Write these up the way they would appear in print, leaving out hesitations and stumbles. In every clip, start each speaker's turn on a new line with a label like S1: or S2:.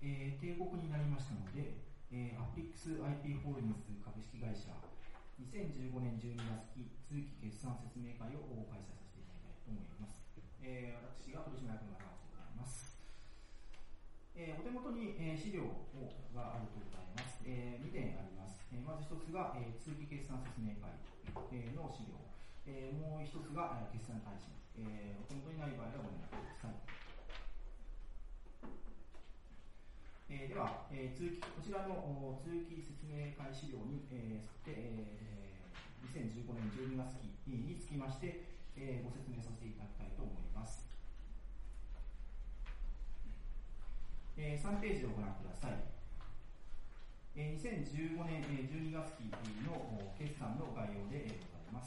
S1: 定刻になりましたので、アプリックス IP ホールディングス株式会社2015年12月期通期決算説明会を開催させていただきたいと思います。私が取締役の中橋でございます。お手元に、資料があるとございます。2点あります。まず一つが、通期決算説明会、の資料、もう一つが、決算開始、お手元にない場合はご連絡ください。では、こちらの通期説明会資料に、2015年12月期につきまして、ご説明させていただきたいと思います。3ページをご覧ください。2015年12月期の決算の概要でございます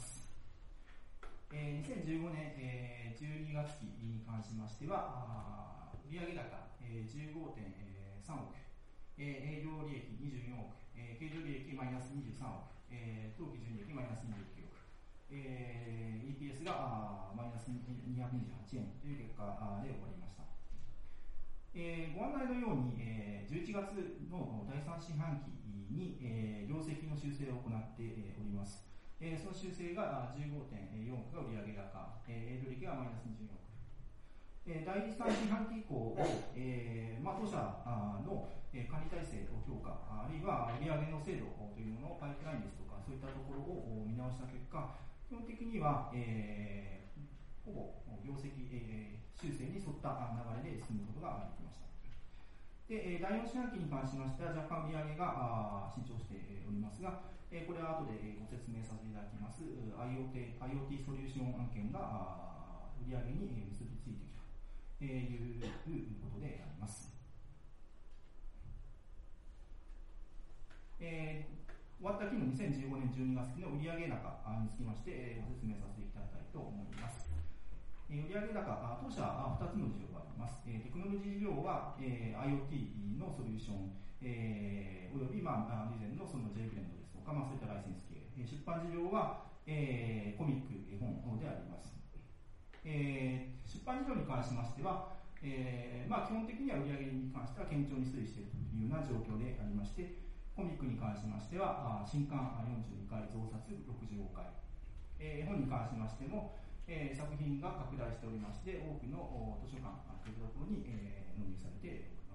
S1: 。2015年12月期に関しましては、売上高 15.3 億、営業利益24億、経常利益マイナス23億、当期純利益マイナス29億、EPS がマイナス228円という結果で終わりました。ご案内のように、11月の第3四半期に、業績の修正を行っております。その修正が 15.4 億が売上高、営業利益がマイナス24億。第3四半期以降、当社の管理体制を強化、あるいは売上の精度というものをパイプラインですとか、そういったところを見直した結果、基本的には、ほぼ業績、修正に沿った流れで進むことができました。で、第4四半期に関しましては若干売上が伸長しておりますが、これは後でご説明させていただきます IoT ソリューション案件が売上に結びついてきたということであります。終わった期の2015年12月期の売上高につきまして、ご説明させていただきたいと思います。売上高、当社2つの事業があります。テクノロジー事業は、IoT のソリューション、および、以前のその J ブレンドですとか、そういったライセンス系。出版事業は、コミック、絵本であります。出版事業に関しましては、基本的には売上に関しては堅調に推移しているというような状況でありまして、コミックに関しましては、新刊42回、増刷65回。絵本に関しましても、作品が拡大しておりまして、多くの図書館というところに、納入されております。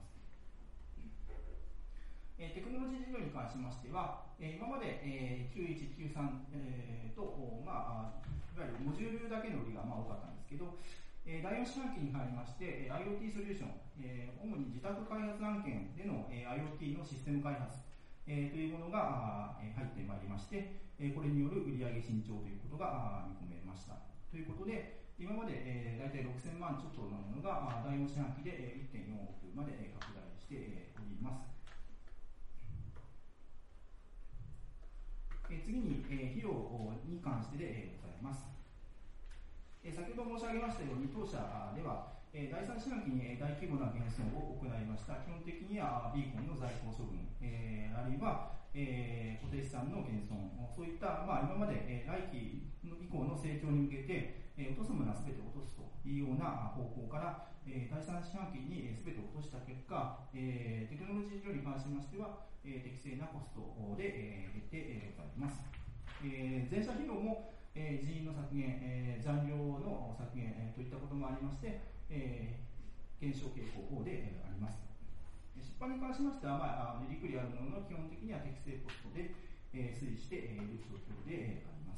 S1: テクノロジー事業に関しましては、今まで、91、93、と、いわゆるモジュールだけの売りが多かったんですけど、第4四半期に入りまして、IoT ソリューション、主に自宅開発案件での、IoT のシステム開発、というものが入ってまいりまして、これによる売上伸長ということが見込めました。ということで、今まで大体6000万ちょっとのものが第4四半期で 1.4 億まで拡大しております。次に費用に関してでございます。先ほど申し上げましたように、当社では第3四半期に大規模な減損を行いました。基本的にはビーコンの在庫処分、あるいは固定資産の減損、そういった今まで来期以降の成長に向けて落とすものは全て落とすというような方向から第3四半期に全て落とした結果、テクノロジー事業に関しましては適正なコストで出てございます。全社費用も人員の削減、残量の削減といったこともありまして、減少傾向であります。出版に関しましては、利益あるものの基本的には適正コストで推移している状況であります。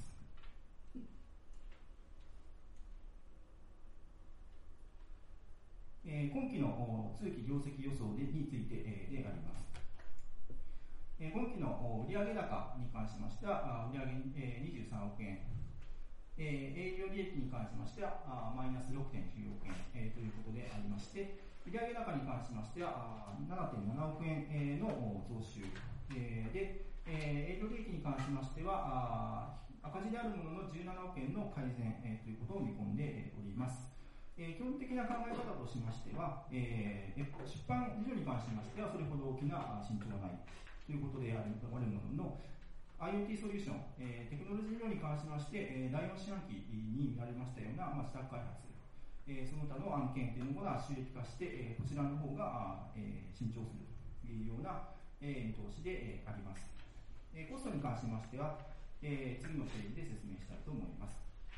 S1: 今期の通期業績予想についてであります。今期の売上高に関しましては、売上23億円、営業利益に関しましてはマイナス 6.9 億円、ということでありまして、売上高に関しましては 7.7 億円の増収、で、営業利益に関しましては赤字であるものの17億円の改善、ということを見込んでおります。基本的な考え方としましては、出版事業に関しましてはそれほど大きな進捗がないということであるものの、IoT ソリューション、テクノロジー事業に関しまして、第4四半期に見られましたような、自宅開発、 その他の案件というのが収益化して、こちらの方が、伸長するというような、見通しで、あります。コストに関しましては、次のページで説明したいと思います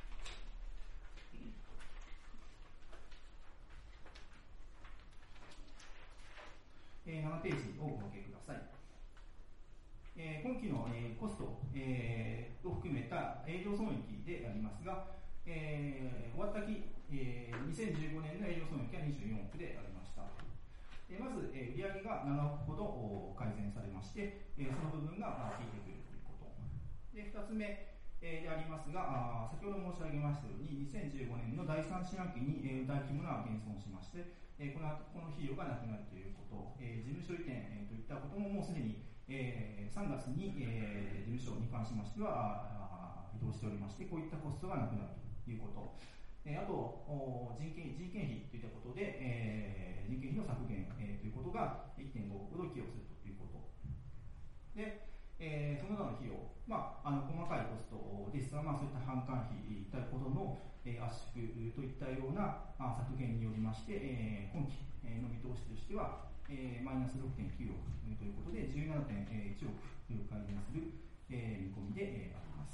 S1: 。7ページをお受けください。今期の、コスト、を含めた営業損益でありますが、終わった期、2015年の営業損益は24億でありました。まず、売上が7億ほど改善されまして、その部分が効いてくるということ。で、2つ目でありますが、先ほど申し上げましたように、2015年の第3四半期に大規模な減損をしまして、この費用がなくなるということ、事務処理店といったことももうすでに3月に事務所に関しましては移動しておりまして、こういったコストがなくなるということ。あと人件費といったことで、人件費の削減、ということが 1.5 億ほど寄与するということで、その他の費用、細かいコストですが、そういった販管費ほどの圧縮といったような削減によりまして、今期の見通しとしてはマイナス 6.9 億ということで 17.1 億改善する見込みであります。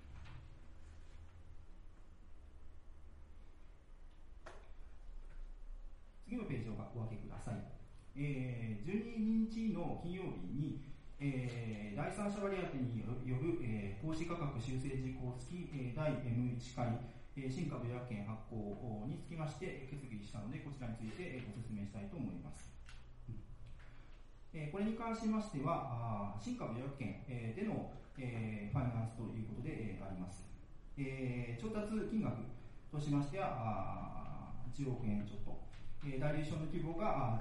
S1: 次のページをお開けください。12日の金曜日に、第三者割当による、公示価格修正事項付き、第 M1 回、新株予約権発行につきまして決議したので、こちらについてご説明したいと思います。これに関しましては、新株予約権でのファイナンスということであります。調達金額としましては10億円ちょっと、ダイリューションの規模が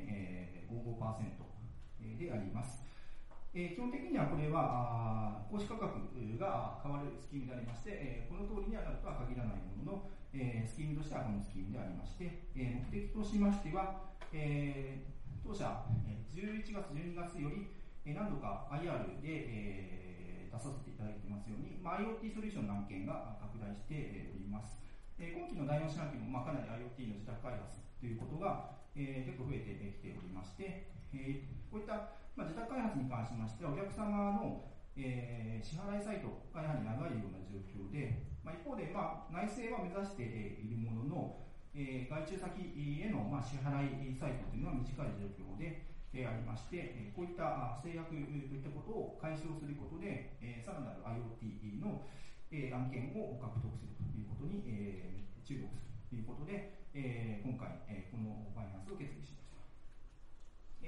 S1: 12.55% であります。基本的にはこれは公示価格が変わるスキームでありまして、この通りに当たるとは限らないものの、スキームとしてはこのスキームでありまして、目的としましては、当社11月12月より何度か IR で出させていただいていますように、IoT ソリューションの案件が拡大しております。今期の第4四半期もかなり IoT の自宅開発ということが結構増えてきておりまして、こういった自宅開発に関しましては、お客様の支払いサイトがやはり長いような状況で、一方で内製は目指しているものの、外注先への支払いサイトというのは短い状況でありまして、こういった制約といったことを解消することで、さらなる IoT の案件を獲得するということに注力するということで、今回このファイナンスを決議しました。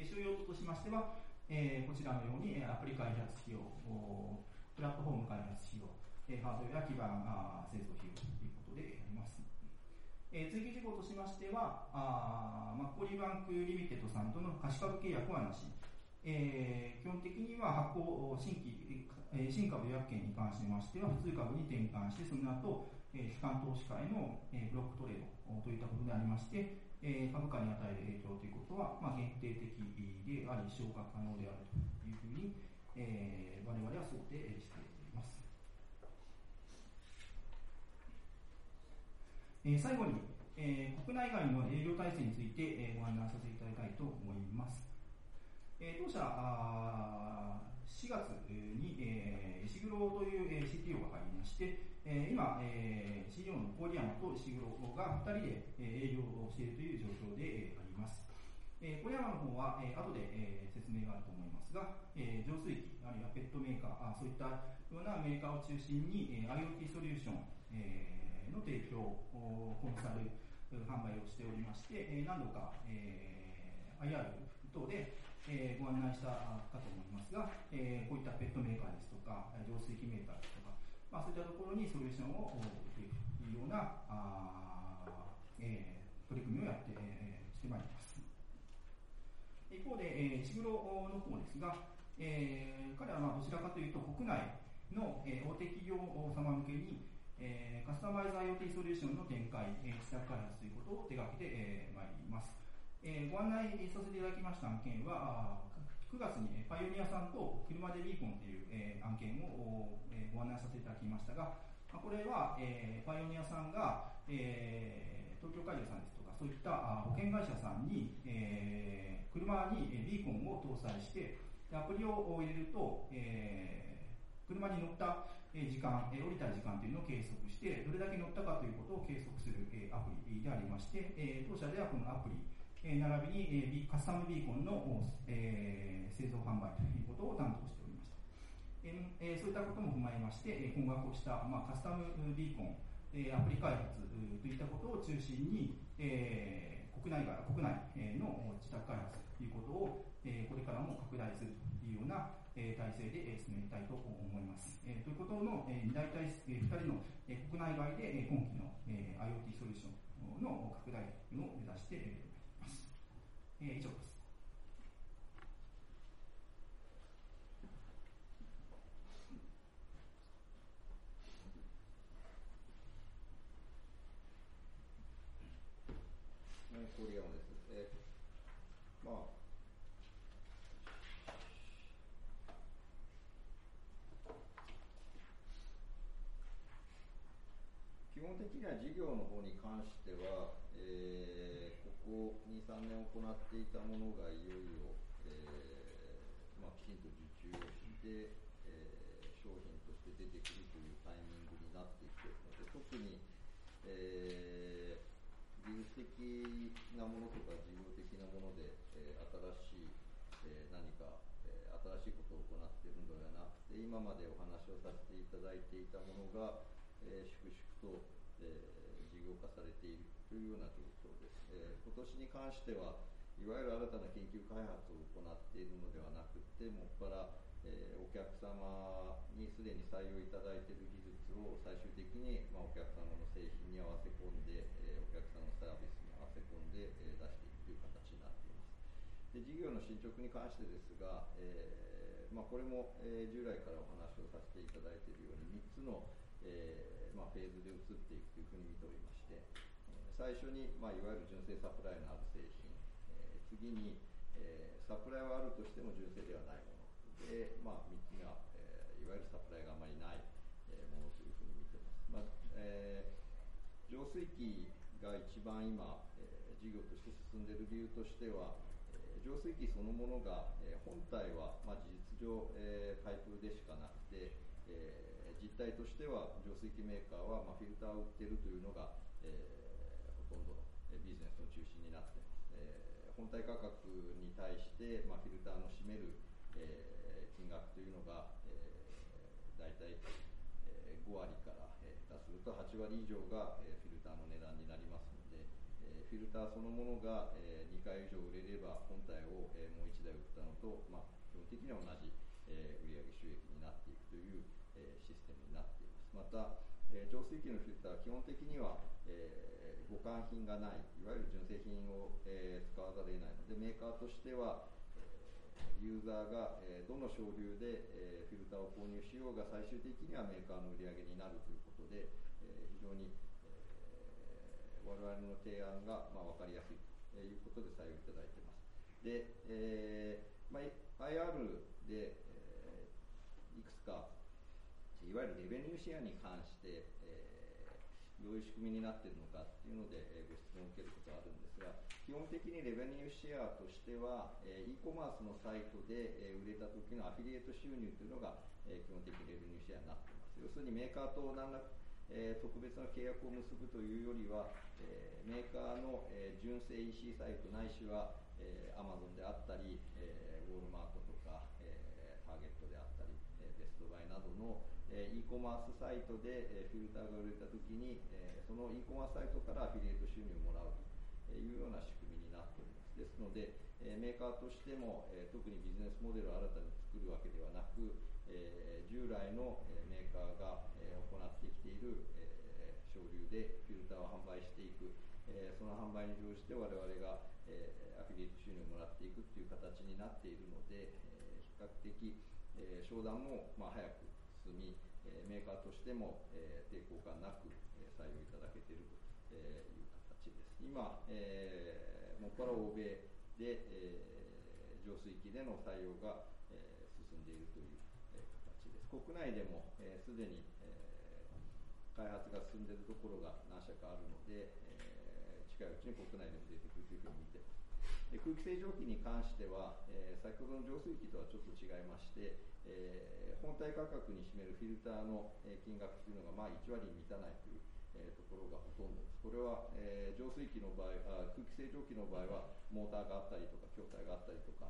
S1: 主要としましては、こちらのようにアプリ開発費用、プラットフォーム開発費用、ハードウェア基盤製造費用ということであります。追記事項としましては、マッコリバンクリミテッドさんとの貸し株契約はなし、基本的には発行新株予約権に関しましては普通株に転換して、その後機関投資家へのブロックトレードといったことでありまして、株価に与える影響ということは限定的であり消化可能であるというふうに、我々は想定しています。最後に、国内外の営業体制について、ご案内させていただきたいと思います。当社4月に、石黒という、CTO が入りまして、今、CEO の郡山と石黒が2人で、営業をしているという状況で、あります。郡山の方は、後で、説明があると思いますが、浄水器あるいはペットメーカーそういったようなメーカーを中心に、IoT ソリューション、の提供コンサル販売をしておりまして、何度か、IR 等でご案内したかと思いますが、こういったペットメーカーですとか浄水器メーカーですとか、そういったところにソリューションを売っていくというような取り組みをやって、してまいります。一方で、石黒の方ですが、彼はどちらかというと国内の、大手企業様向けにカスタマイズ IoT ソリューションの展開、自宅開発ということを手掛けてまいります。ご案内させていただきました案件は、9月にパイオニアさんと車でビーコンという案件をご案内させていただきましたが、これはパイオニアさんが東京海上さんですとか、そういった保険会社さんに、車にビーコンを搭載して、アプリを入れると、車に乗った時間、降りた時間というのを計測して、どれだけ乗ったかということを計測するアプリでありまして、当社ではこのアプリ、並びにカスタムビーコンの製造販売ということを担当しておりました。そういったことも踏まえまして、今後こうした、カスタムビーコン、アプリ開発といったことを中心に、国内の自宅開発ということを、これからも拡大するというような、体制で進めたいと思います。ということの、大体2人の国内外で今期の IoT ソリューションの拡大を目指しています。以上です。
S2: 郡山です。基本的には事業の方に関しては、ここ 2,3 年行っていたものがいよいよ、きちんと受注をして、商品として出てくるというタイミングになってきているので、特に、技術的なものとか事業的なもので、新しい、何か、新しいことを行っているのではなくて、今までお話をさせていただいていたものが、粛々と、事業化されているというような状況です。今年に関してはいわゆる新たな研究開発を行っているのではなくて、もっぱら、お客様にすでに採用いただいている技術を最終的に、お客様の製品に合わせ込んで、お客様のサービスに合わせ込んで、出していくという形になっています。で、事業の進捗に関してですが、これも、従来からお話をさせていただいているように3つの、フェーズで移っていくというふうに見ておりまして、最初に、いわゆる純正サプライのある製品、次に、サプライはあるとしても純正ではないもので、3つ目は、いわゆるサプライがあまりない、ものというふうに見ています。浄水器が一番今、事業として進んでいる理由としては、浄水器そのものが、本体は、事実上、パイプでしかなくて、実態としては浄水器メーカーは、フィルターを売っているというのが、ほとんどのビジネスの中心になっています。本体価格に対して、フィルターの占める、金額というのが、大体、5割から下手すると8割以上が、フィルターの値段になりますので、フィルターそのものが、2回以上売れれば本体を、もう1台売ったのと、基本的には同じ、売上収益になっていくという、システムになっています。また、浄水器のフィルターは基本的には、互換品がない、いわゆる純正品を、使わざるを得ないので、メーカーとしては、ユーザーが、どの省流で、フィルターを購入しようが最終的にはメーカーの売り上げになるということで、非常に、我々の提案が、分かりやすいということで採用いただいています。で、IR で、いくつかいわゆるレベニューシェアに関して、どういう仕組みになっているのかっていうので、ご質問を受けることがあるんですが、基本的にレベニューシェアとしては、e コマースのサイトで、売れた時のアフィリエイト収入というのが、基本的にレベニューシェアになっています。要するにメーカーと何ら特別な契約を結ぶというよりは、メーカーの、純正 EC サイトないしは、Amazon であったり、ウォールマートとか、ターゲットであったり、ベストバイなどの、e コマースサイトで、フィルターが売れたときに、その e コマースサイトからアフィリエイト収入をもらうというような仕組みになっております。ですので、メーカーとしても、特にビジネスモデルを新たに作るわけではなく、従来のメーカーが行ってきている省流でフィルターを販売していく、その販売に乗じて我々がアフィリエイト収入をもらっていくという形になっているので、比較的商談も早く進み、メーカーとしても抵抗感なく採用いただけているという形です。今、もっぱら欧米で浄水器での採用が進んでいるという形です。国内でもすでに開発が進んでいるところが何社かあるので、近いうちに国内でも出てくるというふうに見ています。空気清浄機に関しては、先ほどの浄水器とはちょっと違いまして、本体価格に占めるフィルターの金額というのが1割に満たないというところがほとんどです。これは、浄水器の場合、空気清浄機の場合はモーターがあったりとか筐体があったりとか、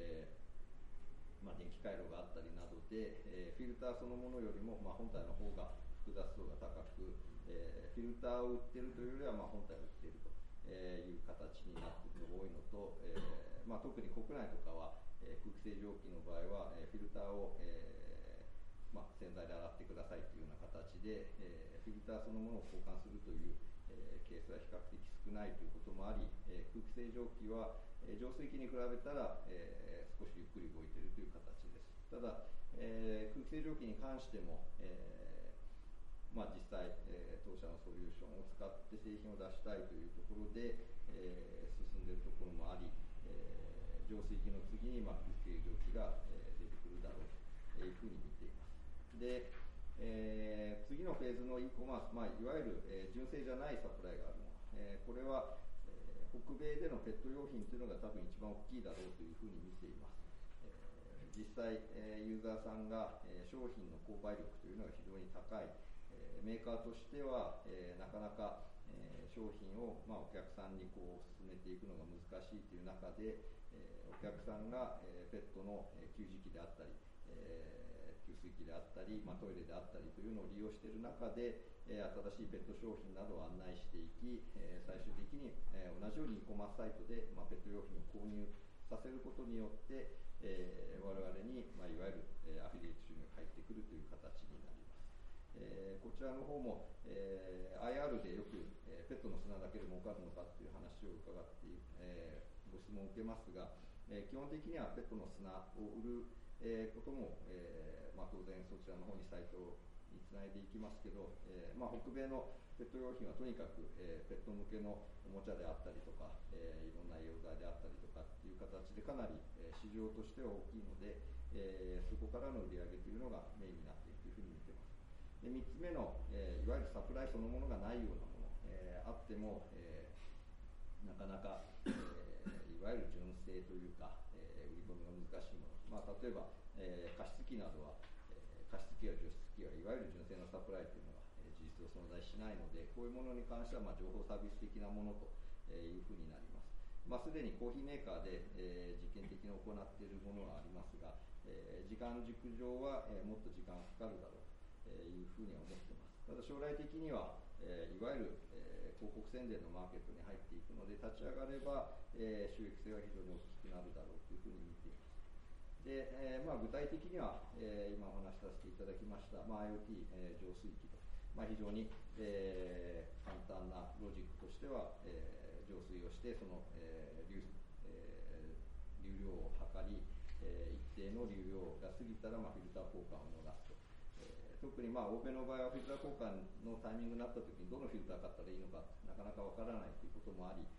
S2: 電気回路があったりなどで、フィルターそのものよりも、本体の方が複雑度が高く、フィルターを売っているというよりは、本体を売っているという形になっているのが多いのと、特に国内とかは、空気清浄機の場合は、フィルターを、洗剤で洗ってくださいというような形で、フィルターそのものを交換するという、ケースは比較的少ないということもあり、空気清浄機は、浄水器に比べたら、少しゆっくり動いているという形です。ただ、空気清浄機に関しても、実際、当社のソリューションを使って製品を出したいというところで、進んでいるところもあり、浄水器の次に空気清浄機が出てくるだろうというふうに見ています。で、次のフェーズの e コマース、いわゆる、純正じゃないサプライがあるもの、これは、北米でのペット用品というのが多分一番大きいだろうというふうに見ています。実際、ユーザーさんが、商品の購買力というのが非常に高い、メーカーとしては、なかなか、商品を、お客さんに進めていくのが難しいという中で、お客さんが、ペットの給餌器であったり、給水器であったり、トイレであったりというのを利用している中で、新しいペット商品などを案内していき、最終的に、同じように e コマースサイトで、ペット用品を購入させることによって、我々に、いわゆる、アフィリエイト収入が入ってくるという形になります。こちらの方も、IR でよく、ペットの砂だけで儲かるのかという話を伺って、ご質問を受けますが、基本的にはペットの砂を売る、ことも、当然そちらの方にサイトにつないでいきますけど、北米のペット用品はとにかく、ペット向けのおもちゃであったりとか、いろんな栄養剤であったりとかっていう形でかなり、市場としては大きいので、そこからの売り上げというのがメインになっているというふうに見ています。で、3つ目の、いわゆるサプライそのものがないようなもの、あっても、なかなか、いわゆる純正というか、売り込みが難しいもの、例えば、加湿器などは、加湿器や除湿器はいわゆる純正のサプライというのは、事実上存在しないので、こういうものに関しては、情報サービス的なものというふうになります。すでにコーヒーメーカーで、実験的に行っているものはありますが、時間軸上は、もっと時間がかかるだろうというふうには思っています。ただ将来的には、いわゆる、広告宣伝のマーケットに入っていくので、立ち上がれば、収益性は非常に大きくなるだろうというふうに見ています。で、具体的には、今お話しさせていただきました、IoT、浄水器と、非常に、簡単なロジックとしては、浄水をしてその、流量を測り、一定の流量が過ぎたら、フィルター交換を逃すと。特に欧米の場合はフィルター交換のタイミングになったときにどのフィルター買ったらいいのかなかなかわからないということもあり、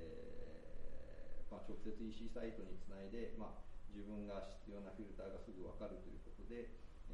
S2: 直接 EC サイトにつないで、自分が必要なフィルターがすぐ分かるということで、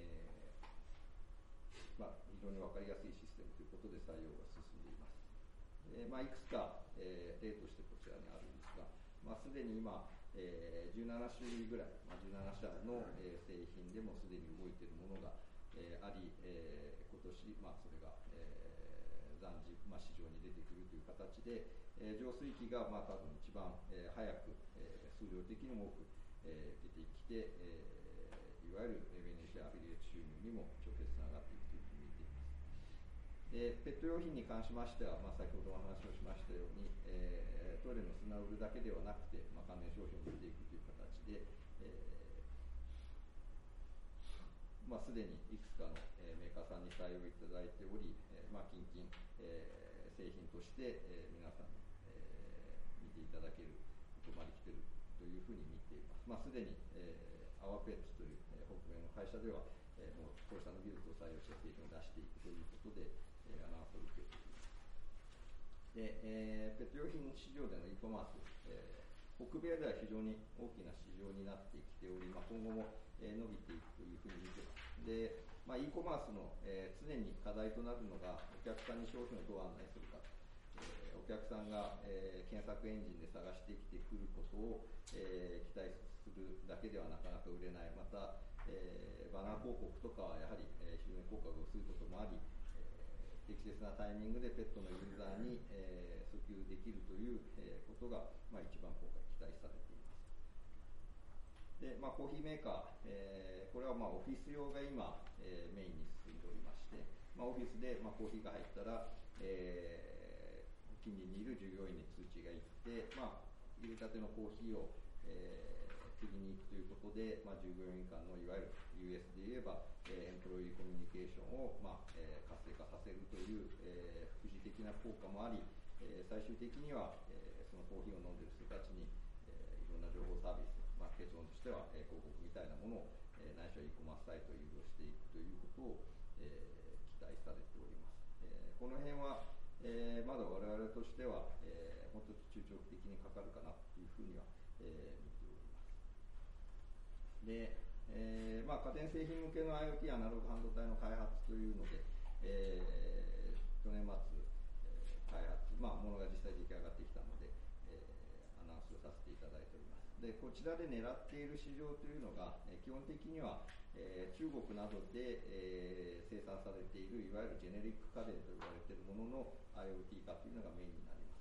S2: 非常に分かりやすいシステムということで採用が進んでいます。いくつか、例としてこちらにあるんですが、すでに今、17種類ぐらい、17社の、製品でもすでに動いているものが、あり、今年、それが、暫時、市場に出てくるという形で、浄水器が、多分一番、早く、数量的にも多く、出てきて、いわゆるベネフィアアフィリエイト収入にも直接つながっていくというふうに見ています。で、ペット用品に関しましては、先ほどお話をしましたように、トイレの砂を売るだけではなくて、関連商品を売っていくという形で、すでにいくつかの、メーカーさんに採用いただいており、近々、製品として、皆さんに、見ていただけることまで来ているというふうに見ています。すでに、アワペッツという、北米の会社では、もう当社の技術を採用した製品を出していくということで、アナウンスを受けています。で、ペット用品市場での e コマース、 北米では非常に大きな市場になってきており、今後も伸びていくというふうに見ています。で、e コマースの常に課題となるのが、お客さんに商品をどう案内するか、お客さんが検索エンジンで探してきてくることを期待するだけではなかなか売れない。また、バナー広告とかはやはり非常に効果が薄いこともあり、適切なタイミングでペットのユーザーに訴求できるということが一番効果期待されています。で、コーヒーメーカー、これはオフィス用が今メインに進んでおりまして、オフィスでコーヒーが入ったら、近隣にいる従業員に通知がいって、入れたてのコーヒーを次に行くということで、従業員間のいわゆる US で言えば、エンプロイーコミュニケーションを、活性化させるという、副次的な効果もあり、最終的には、そのコーヒーを飲んでいる人たちに、いろんな情報サービス、結論としては、広告みたいなものを、ないしは e コマースサイトを誘導していくということを、期待されております。この辺は、まだ我々としては、もっと中長期的にかかるかなというふうには、見ております。で、家電製品向けの IoT アナログ半導体の開発というので、去年末、開発、ものが実際出来上がってきたので、アナウンスをさせていただいております。で、こちらで狙っている市場というのが、基本的には、中国などで、生産されているいわゆるジェネリック家電と呼ばれているものの IoT 化というのがメインになります。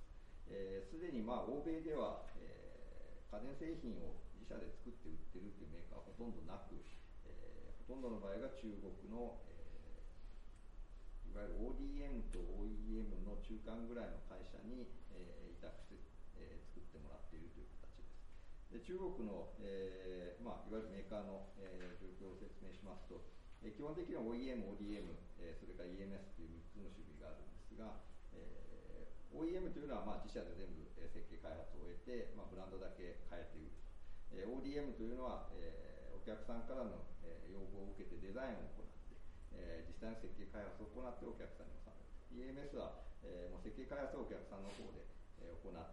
S2: すでに欧米では、家電製品を自社で作って売ってるというメーカーはほとんどなく、ほとんどの場合が中国の、いわゆる ODM と OEM の中間ぐらいの会社に、委託して、作ってもらっているという形です。で、中国の、いわゆるメーカーの、状況を説明しますと、基本的には OEM、ODM、それから EMS という3つの種類があるんですが、OEM というのは自社で全部設計開発を終えて、ブランドだけ変えて売ると。ODM というのは、お客さんからの要望を受けてデザインを行って、実際の設計開発を行ってお客さんに納める。EMS は、もう設計開発をお客さんの方で行って、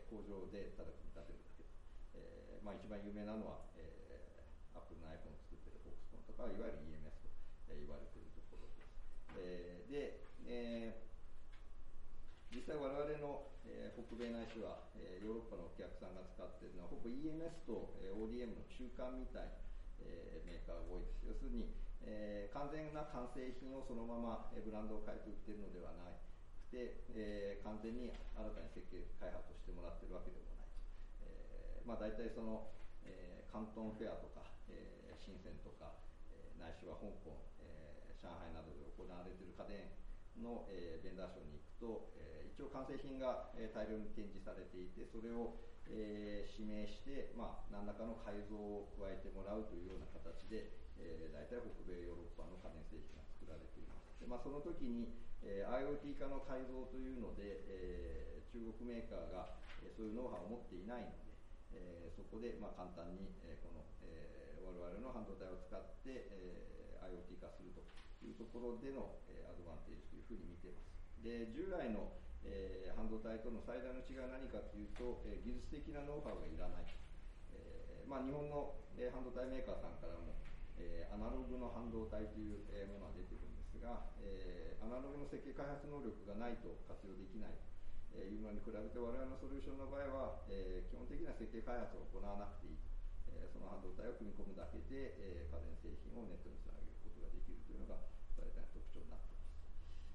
S2: 工場でただ組み立てるだけと。一番有名なのは、Apple の iPhone を作っている Foxconn とかはいわゆる EMS と言われているところです。で、実際我々の、北米ないしは、ヨーロッパのお客さんが使っているのはほぼ EMS と、ODM の中間みたいな、メーカーが多いです。要するに、完全な完成品をそのまま、ブランドを変えて売っているのではなくて、完全に新たに設計開発をしてもらっているわけでもない。大体その、広東フェアとか、深センとか、ないしは香港、上海などで行われている家電の、ベンダーショーに行くと、一応完成品が、大量に展示されていて、それを、指名して、何らかの改造を加えてもらうというような形で、大体北米ヨーロッパの家電製品が作られています。で、その時に、IoT 化の改造というので、中国メーカーが、そういうノウハウを持っていないので、そこで簡単に、この、我々の半導体を使って、IoT 化するというところでの、アドバンテージというふうに見ています。で、従来の、半導体との最大の違いは何かというと、技術的なノウハウがいらない。日本の、半導体メーカーさんからも、アナログの半導体という、ものが出ているんですが、アナログの設計開発能力がないと活用できないというのに比べて、我々のソリューションの場合は、基本的な設計開発を行わなくていい。その半導体を組み込むだけで、家電製品をネットにつなげることができるというのが最大の特徴になっています。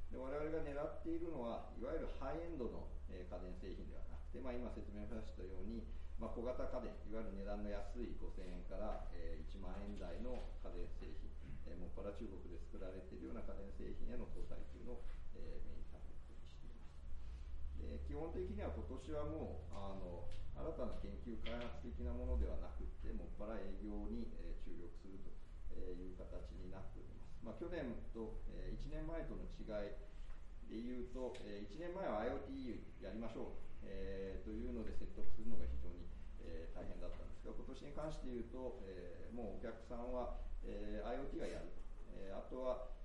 S2: で、我々が狙っているのは、いわゆるハイエンドの、家電製品ではなくて、今説明しましたように、小型家電、いわゆる値段の安い5000円から、1万円台の家電製品、もっぱら中国で作られているような家電製品への搭載というのを、メインターゲットにしています。で、基本的には今年はもう新たな研究開発的なものではなくて、もっぱら営業に、注力するという形になっております。去年と、1年前との違いでいうと、1年前は IoT やりましょう、というので説得するのが非常に、大変だったんですが、今年に関して言うと、もうお客さんは、IoT がやると、あとは、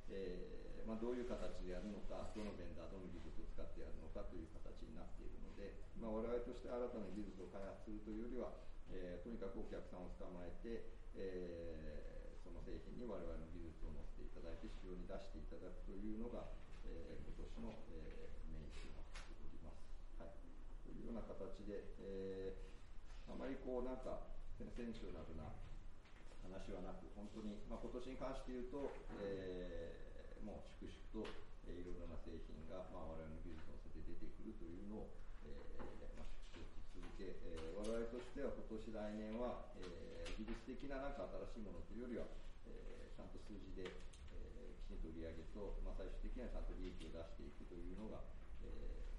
S2: どういう形でやるのか、どのベンダー、どの技術を使ってやるのかという形になっているので、我々として新たな技術を開発するというよりは、とにかくお客さんを捕まえて、その製品に我々の技術を乗せていただいて市場に出していただくというのが、今年の、メインとなっております。はい、というような形で、あまりなんかセンショナルな話はなく、本当に、今年に関して言うと、もう粛々と、いろいろな製品が、我々の技術を乗せて出てくるというのを、粛々と続け、我々としては今年来年は、技術的ななんか新しいものというよりは、ちゃんと数字で、きちんと売り上げと、最終的にはちゃんと利益を出していくというのが、